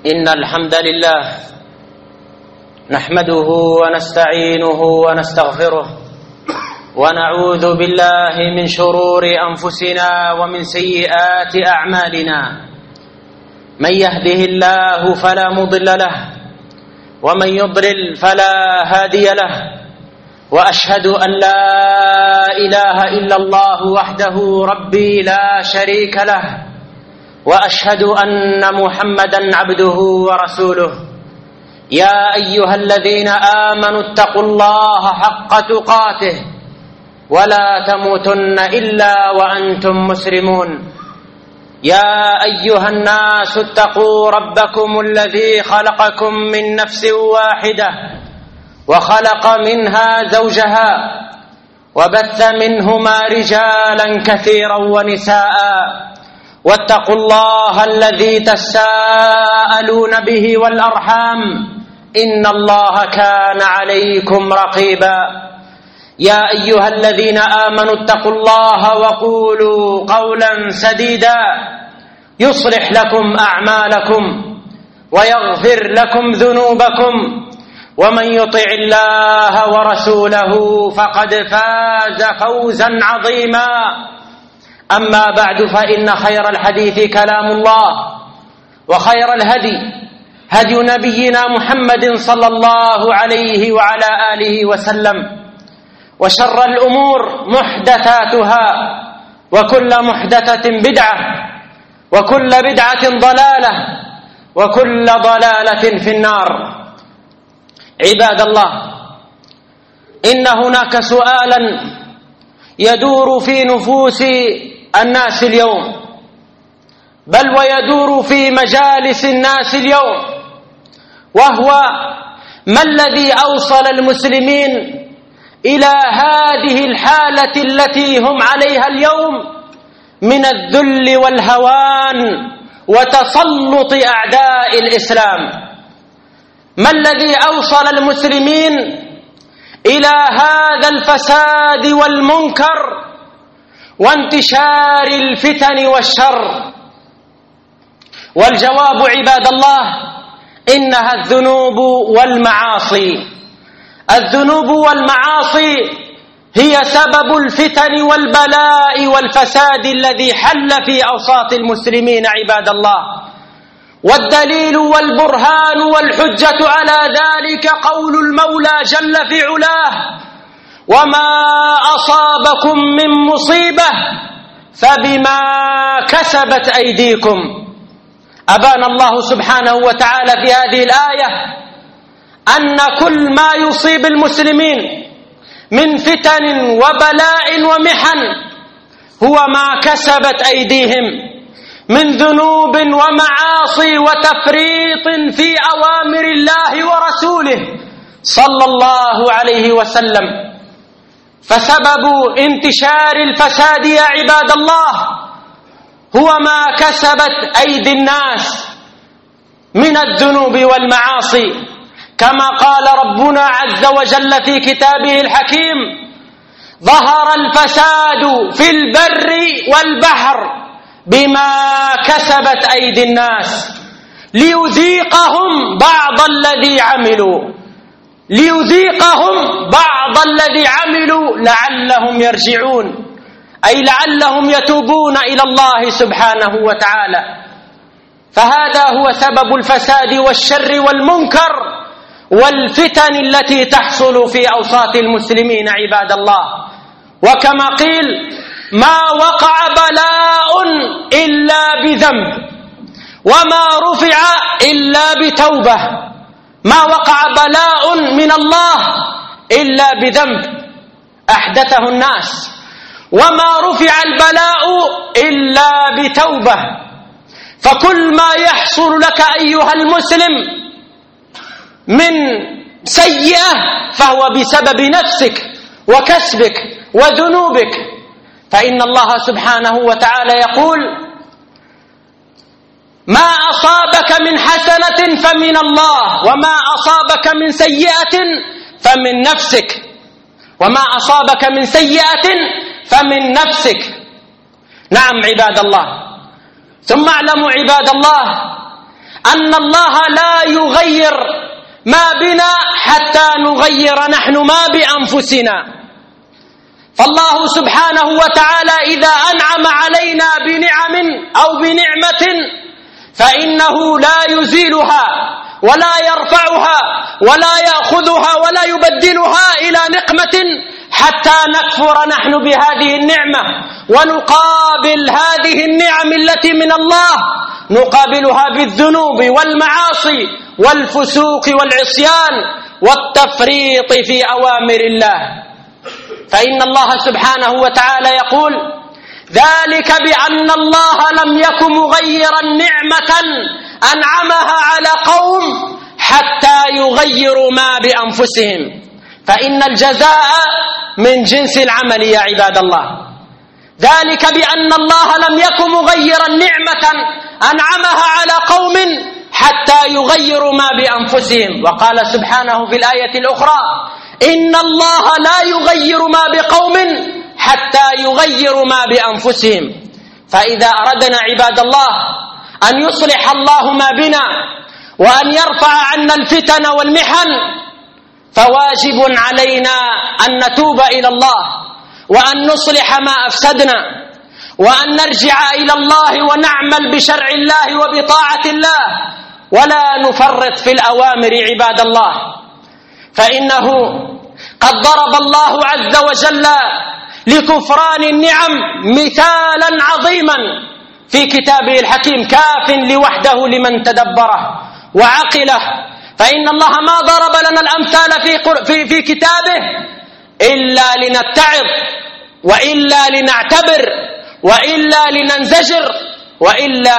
إن الحمد لله نحمده ونستعينه ونستغفره ونعوذ بالله من شرور أنفسنا ومن سيئات أعمالنا. من يهده الله فلا مضل له ومن يضلل فلا هادي له، وأشهد أن لا إله إلا الله وحده ربي لا شريك له، وأشهد أن محمدا عبده ورسوله. يا أيها الذين آمنوا اتقوا الله حق تقاته ولا تموتن إلا وأنتم مسلمون. يا أيها الناس اتقوا ربكم الذي خلقكم من نفس واحدة وخلق منها زوجها وبث منهما رجالا كثيرا ونساء، واتقوا الله الذي تساءلون به والأرحام إن الله كان عليكم رقيبا. يا أيها الذين آمنوا اتقوا الله وقولوا قولا سديدا يصلح لكم أعمالكم ويغفر لكم ذنوبكم، ومن يطع الله ورسوله فقد فاز فوزا عظيما. أما بعد، فإن خير الحديث كلام الله، وخير الهدي هدي نبينا محمد صلى الله عليه وعلى آله وسلم، وشر الأمور محدثاتها، وكل محدثة بدعة، وكل بدعة ضلالة، وكل ضلالة في النار. عباد الله، إن هناك سؤالا يدور في نفوس الناس اليوم، بل ويدور في مجالس الناس اليوم، وهو: ما الذي أوصل المسلمين إلى هذه الحالة التي هم عليها اليوم من الذل والهوان وتسلط أعداء الإسلام؟ ما الذي أوصل المسلمين إلى هذا الفساد والمنكر وانتشار الفتن والشر؟ والجواب عباد الله: إنها الذنوب والمعاصي. الذنوب والمعاصي هي سبب الفتن والبلاء والفساد الذي حل في أوساط المسلمين عباد الله. والدليل والبرهان والحجة على ذلك قول المولى جل في علاه: وما أصابكم من مصيبة فبما كسبت أيديكم. أبان الله سبحانه وتعالى في هذه الآية أن كل ما يصيب المسلمين من فتن وبلاء ومحن هو ما كسبت أيديهم من ذنوب ومعاصي وتفريط في أوامر الله ورسوله صلى الله عليه وسلم. فسبب انتشار الفساد يا عباد الله هو ما كسبت أيدي الناس من الذنوب والمعاصي، كما قال ربنا عز وجل في كتابه الحكيم: ظهر الفساد في البر والبحر بما كسبت أيدي الناس ليذيقهم بعض الذي عملوا لعلهم يرجعون، أي لعلهم يتوبون إلى الله سبحانه وتعالى. فهذا هو سبب الفساد والشر والمنكر والفتن التي تحصل في أوساط المسلمين عباد الله. وكما قيل: ما وقع بلاء إلا بذنب، وما رفع إلا بتوبة. ما وقع بلاء من الله إلا بذنب أحدثه الناس، وما رفع البلاء إلا بتوبة. فكل ما يحصل لك أيها المسلم من سيئة فهو بسبب نفسك وكسبك وذنوبك. فإن الله سبحانه وتعالى يقول: ما أصابك من حسنة فمن الله، وما أصابك من سيئة فمن نفسك. وما أصابك من سيئة فمن نفسك. نعم عباد الله. ثم اعلموا عباد الله أن الله لا يغير ما بنا حتى نغير نحن ما بأنفسنا. فالله سبحانه وتعالى إذا أنعم علينا بنعم أو بنعمة فإنه لا يزيلها ولا يرفعها ولا يأخذها ولا يبدلها إلى نقمة حتى نكفر نحن بهذه النعمة ونقابل هذه النعم التي من الله نقابلها بالذنوب والمعاصي والفسوق والعصيان والتفريط في أوامر الله. فإن الله سبحانه وتعالى يقول: ذلك بأن الله لم يكن مغيرا نعمة أنعمها على قوم حتى يغيروا ما بأنفسهم، فإن الجزاء من جنس العمل يا عباد الله. ذلك بأن الله لم يكن مغيرا نعمة أنعمها على قوم حتى يغيروا ما بأنفسهم. وقال سبحانه في الآية الأخرى: إن الله لا يغير ما بقوم حتى يغيروا ما بأنفسهم. فإذا أردنا عباد الله أن يصلح الله ما بنا وأن يرفع عنا الفتن والمحن فواجب علينا أن نتوب إلى الله وأن نصلح ما أفسدنا وأن نرجع إلى الله ونعمل بشرع الله وبطاعة الله ولا نفرط في الأوامر عباد الله. فإنه قد ضرب الله عز وجل لكفران النعم مثالا عظيما في كتابه الحكيم كاف لوحده لمن تدبره وعقله. فإن الله ما ضرب لنا الأمثال في كتابه إلا لنتعظ وإلا لنعتبر وإلا لننزجر وإلا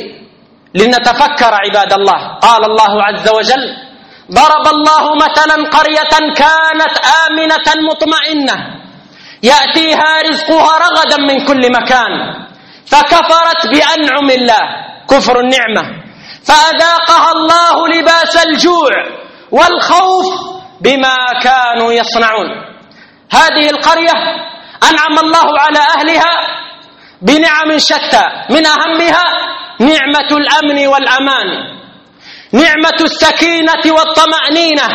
لنتفكر عباد الله. قال الله عز وجل: ضرب الله مثلا قرية كانت آمنة مطمئنة يأتيها رزقها رغدا من كل مكان فكفرت بأنعم الله، كفر النعمة، فأذاقها الله لباس الجوع والخوف بما كانوا يصنعون. هذه القرية أنعم الله على أهلها بنعم شتى، من أهمها نعمة الأمن والأمان، نعمة السكينة والطمأنينة،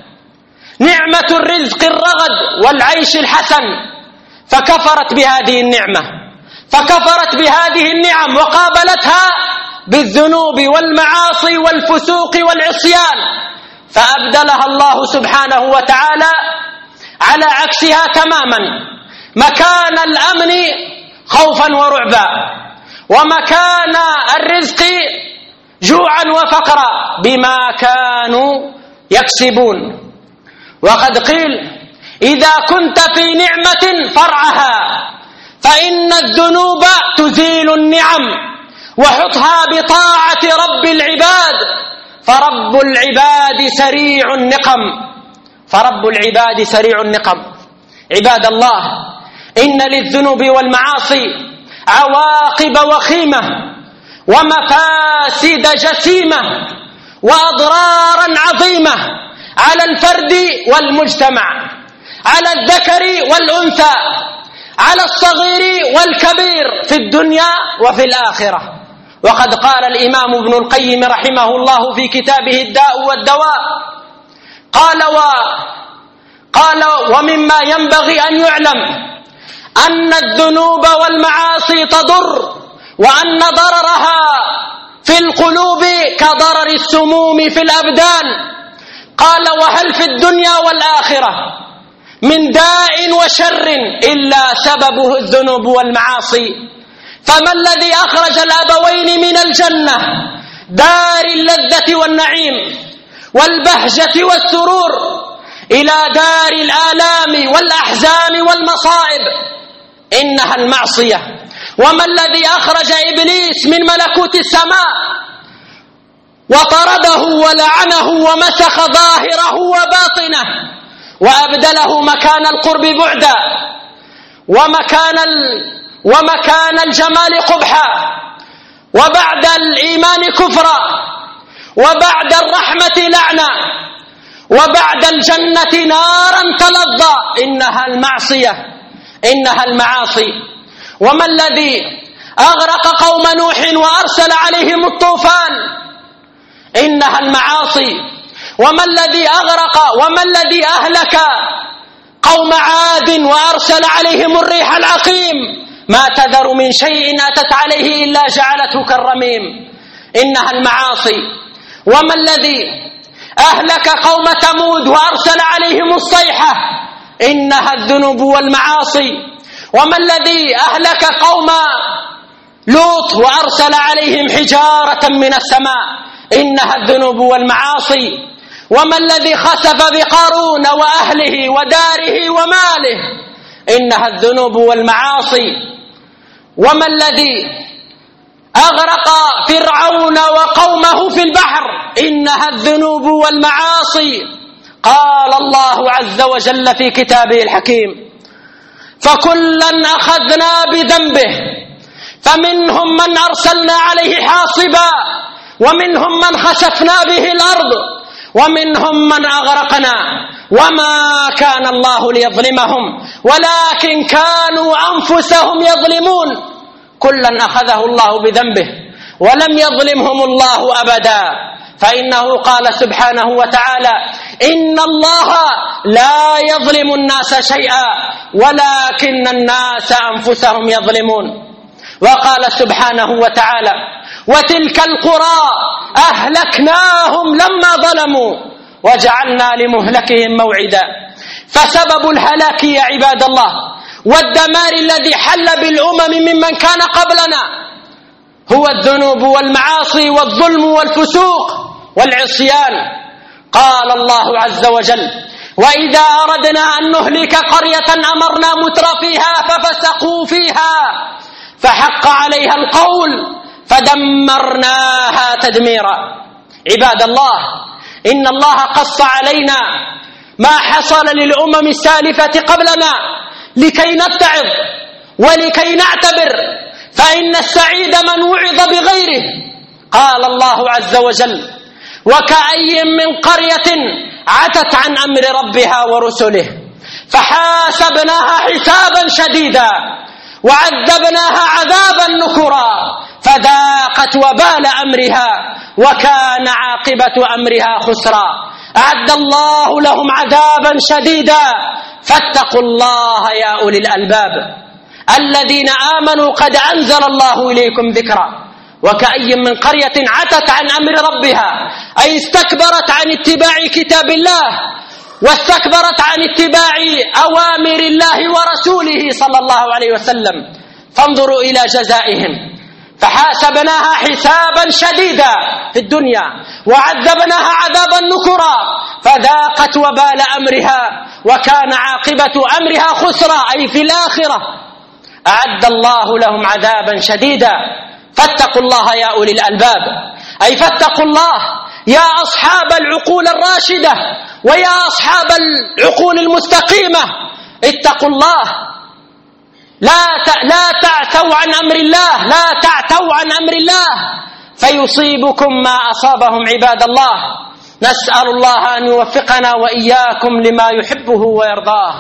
نعمة الرزق الرغد والعيش الحسن، فكفرت بهذه النعمة، فكفرت بهذه النعم وقابلتها بالذنوب والمعاصي والفسوق والعصيان، فأبدلها الله سبحانه وتعالى على عكسها تماما، مكان الأمن خوفا ورعبا، ومكان الرزق جوعا وفقرا بما كانوا يكسبون. وقد قيل: إذا كنت في نعمة فرعها، فإن الذنوب تزيل النعم، وحطها بطاعة رب العباد، فرب العباد سريع النقم، فرب العباد سريع النقم. عباد الله، إن للذنوب والمعاصي عواقب وخيمة ومفاسد جسيمة وأضرارا عظيمة على الفرد والمجتمع، على الذكر والأنثى، على الصغير والكبير في الدنيا وفي الآخرة. وقد قال الإمام ابن القيم رحمه الله في كتابه الداء والدواء، قال: ومما ينبغي أن يعلم أن الذنوب والمعاصي تضر، وأن ضررها في القلوب كضرر السموم في الأبدان. قال: وهل في الدنيا والآخرة من داء وشر إلا سببه الذنوب والمعاصي؟ فما الذي أخرج الأبوين من الجنة دار اللذة والنعيم والبهجة والسرور إلى دار الآلام والأحزان والمصائب؟ إنها المعصية. وما الذي أخرج إبليس من ملكوت السماء وطرده ولعنه ومسخ ظاهره وباطنه وأبدله مكان القرب بعدا ومكان الجمال قبحا، وبعد الإيمان كفرا، وبعد الرحمة لعنة، وبعد الجنة نارا تلظى؟ إنها المعصية، إنها المعاصي. وما الذي أغرق قوم نوح وأرسل عليهم الطوفان إنها المعاصي. وما الذي أهلك قوم عاد وأرسل عليهم الريح العقيم ما تذر من شيء أتت عليه إلا جعلته كالرميم. إنها المعاصي. وما الذي أهلك قوم ثمود وأرسل عليهم الصيحة؟ إنها الذنوب والمعاصي. وما الذي أهلك قوم لوط وأرسل عليهم حجارة من السماء؟ إنها الذنوب والمعاصي. وما الذي خسف بقارون وأهله وداره وماله؟ إنها الذنوب والمعاصي. وما الذي أغرق فرعون وقومه في البحر؟ إنها الذنوب والمعاصي. قال الله عز وجل في كتابه الحكيم: فكلا أخذنا بذنبه فمنهم من أرسلنا عليه حاصبا ومنهم من خسفنا به الأرض ومنهم من أغرقنا وما كان الله ليظلمهم ولكن كانوا أنفسهم يظلمون. كلا أخذه الله بذنبه ولم يظلمهم الله أبدا، فإنه قال سبحانه وتعالى: إن الله لا يظلم الناس شيئا ولكن الناس أنفسهم يظلمون. وقال سبحانه وتعالى: وتلك القرى أهلكناهم لما ظلموا وجعلنا لمهلكهم موعدا. فسبب الهلاك يا عباد الله والدمار الذي حل بالأمم ممن كان قبلنا هو الذنوب والمعاصي والظلم والفسوق والعصيان. قال الله عز وجل: وإذا أردنا أن نهلك قرية أمرنا مترفيها ففسقوا فيها فحق عليها القول فدمرناها تدميرا. عباد الله، إن الله قص علينا ما حصل للأمم السالفة قبلنا لكي نتعظ ولكي نعتبر، فإن السعيد من وعظ بغيره. قال الله عز وجل: وكأي من قرية عتت عن أمر ربها ورسله فحاسبناها حسابا شديدا وعذبناها عذابا نكرا فذاقت وبال أمرها وكان عاقبة أمرها خسرا. أعد الله لهم عذابا شديدا فاتقوا الله يا أولي الألباب الذين آمنوا قد أنزل الله إليكم ذكرا. وكأي من قرية عتت عن أمر ربها أي استكبرت عن اتباع كتاب الله واستكبرت عن اتباع أوامر الله ورسوله صلى الله عليه وسلم. فانظروا إلى جزائهم: فحاسبناها حسابا شديدا في الدنيا وعذبناها عذابا نكرا فذاقت وبال أمرها وكان عاقبة أمرها خسرا أي في الآخرة. أعد الله لهم عذابا شديدا فاتقوا الله يا أولي الألباب أي فاتقوا الله يا أصحاب العقول الراشدة ويا أصحاب العقول المستقيمة. اتقوا الله، لا تعتوا عن أمر الله، لا تعتوا عن أمر الله فيصيبكم ما أصابهم عباد الله. نسأل الله أن يوفقنا وإياكم لما يحبه ويرضاه.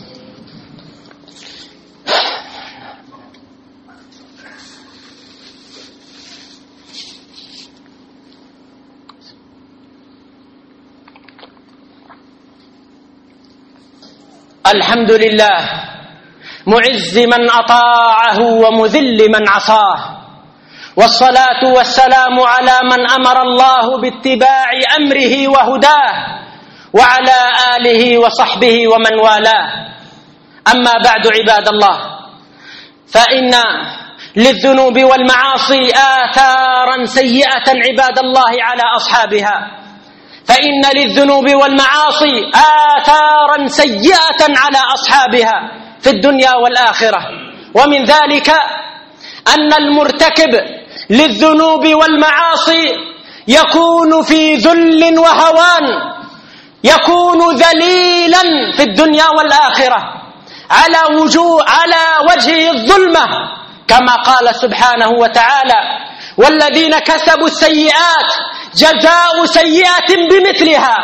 الحمد لله معز من أطاعه ومذل من عصاه، والصلاة والسلام على من أمر الله باتباع أمره وهداه وعلى آله وصحبه ومن والاه. أما بعد عباد الله، فإن للذنوب والمعاصي آثارا سيئة عباد الله على أصحابها، فإن للذنوب والمعاصي آثارا سيئة على أصحابها في الدنيا والآخرة. ومن ذلك أن المرتكب للذنوب والمعاصي يكون في ذل وهوان، يكون ذليلا في الدنيا والآخرة على وجه الظلمة، كما قال سبحانه وتعالى: والذين كسبوا السيئات جزاء سيئة بمثلها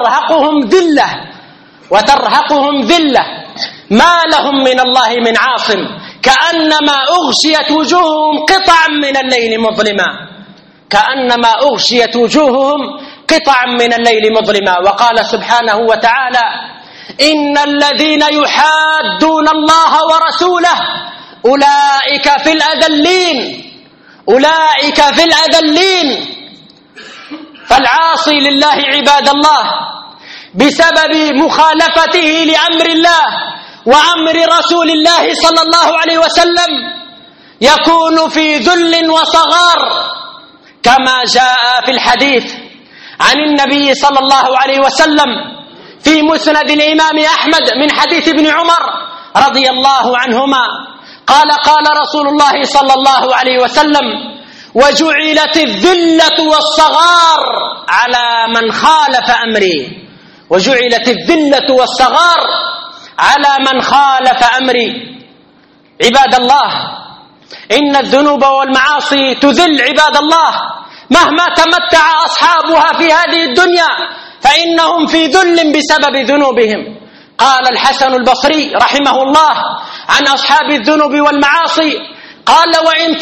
وترهقهم ذلة ما لهم من الله من عاصم كأنما أغشيت وجوههم قطعا من الليل مظلما، كأنما أغشيت وجوههم قطعا من الليل مظلما. وقال سبحانه وتعالى: إن الذين يحادون الله ورسوله أولئك في الأذلين، أولئك في الأذلين. فالعاصي لله عباد الله بسبب مخالفته لأمر الله وأمر رسول الله صلى الله عليه وسلم يكون في ذل وصغار، كما جاء في الحديث عن النبي صلى الله عليه وسلم في مسند الإمام أحمد من حديث ابن عمر رضي الله عنهما قال: قال رسول الله صلى الله عليه وسلم: وجعلت الذلة والصغار على من خالف أمري. وجعلت الذلة والصغار على من خالف أمري. عباد الله، إن الذنوب والمعاصي تذل عباد الله، مهما تمتع أصحابها في هذه الدنيا فإنهم في ذل بسبب ذنوبهم. قال الحسن البصري رحمه الله عن أصحاب الذنوب والمعاصي: قال: وإن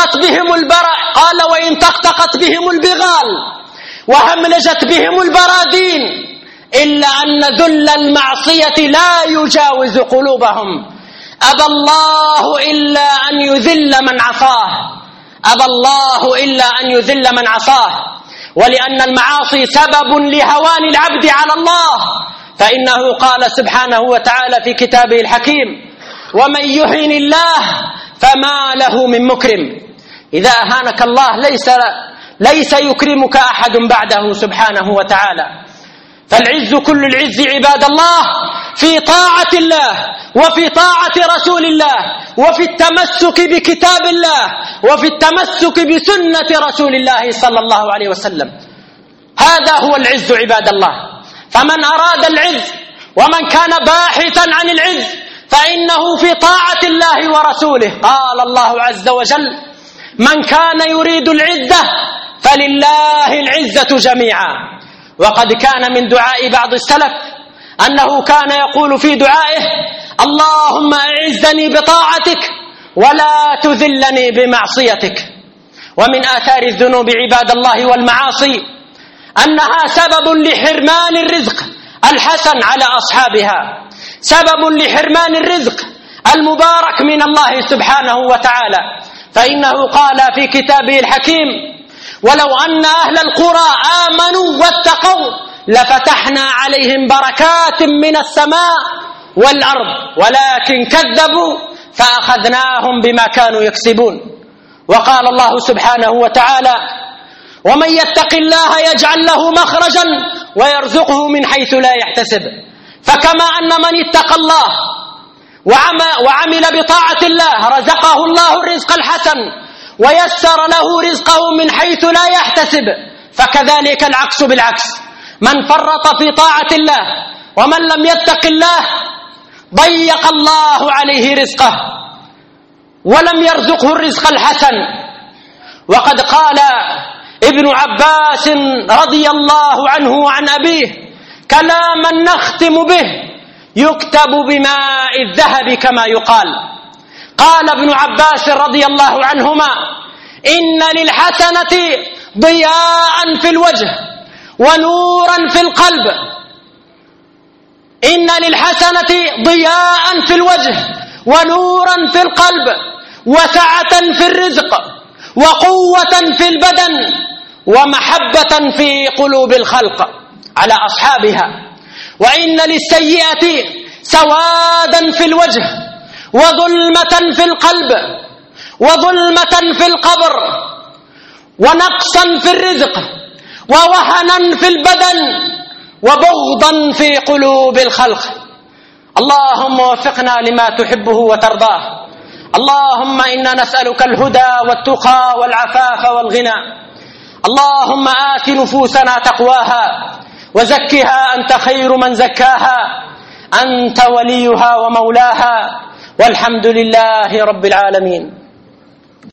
طقطقت بهم البغال وهملجت بهم البراذين إلا أن ذل المعصية لا يجاوز قلوبهم. أبى الله إلا أن يذل من عصاه، أبى الله إلا أن يذل من عصاه. ولأن المعاصي سبب لهوان العبد على الله، فإنه قال سبحانه وتعالى في كتابه الحكيم: ومن يهن الله فما له من مكرم. إذا أهانك الله ليس يكرمك أحد بعده سبحانه وتعالى. فالعز كل العز عباد الله في طاعة الله وفي طاعة رسول الله وفي التمسك بكتاب الله وفي التمسك بسنة رسول الله صلى الله عليه وسلم. هذا هو العز عباد الله. فمن أراد العز ومن كان باحثا عن العز فإنه في طاعة الله ورسوله. قال الله عز وجل: من كان يريد العزة فلله العزة جميعا. وقد كان من دعاء بعض السلف أنه كان يقول في دعائه: اللهم أعزني بطاعتك ولا تذلني بمعصيتك. ومن آثار الذنوب عباد الله والمعاصي أنها سبب لحرمان الرزق الحسن على أصحابها، سبب لحرمان الرزق المبارك من الله سبحانه وتعالى. فإنه قال في كتابه الحكيم: ولو أن أهل القرى آمنوا واتقوا لفتحنا عليهم بركات من السماء والأرض ولكن كذبوا فأخذناهم بما كانوا يكسبون. وقال الله سبحانه وتعالى: ومن يتق الله يجعل له مخرجا ويرزقه من حيث لا يحتسب. فكما أن من اتقى الله وعمل بطاعة الله رزقه الله الرزق الحسن ويسر له رزقه من حيث لا يحتسب، فكذلك العكس بالعكس. من فرط في طاعة الله ومن لم يتق الله ضيق الله عليه رزقه ولم يرزقه الرزق الحسن. وقد قال ابن عباس رضي الله عنه وعن أبيه كلاما نختم به يكتب بماء الذهب كما يقال. قال ابن عباس رضي الله عنهما: إن للحسنة ضياء في الوجه ونورا في القلب. إن للحسنة ضياء في الوجه ونورا في القلب وسعة في الرزق وقوة في البدن ومحبة في قلوب الخلق على أصحابها. وإن للسيئة سوادا في الوجه وظلمة في القلب وظلمة في القبر ونقصا في الرزق ووهنا في البدن وبغضا في قلوب الخلق. اللهم وفقنا لما تحبه وترضاه. اللهم إنا نسألك الهدى والتقى والعفاف والغنى. اللهم آت نفوسنا تقواها وزكها أنت خير من زكاها، أنت وليها ومولاها، والحمد لله رب العالمين.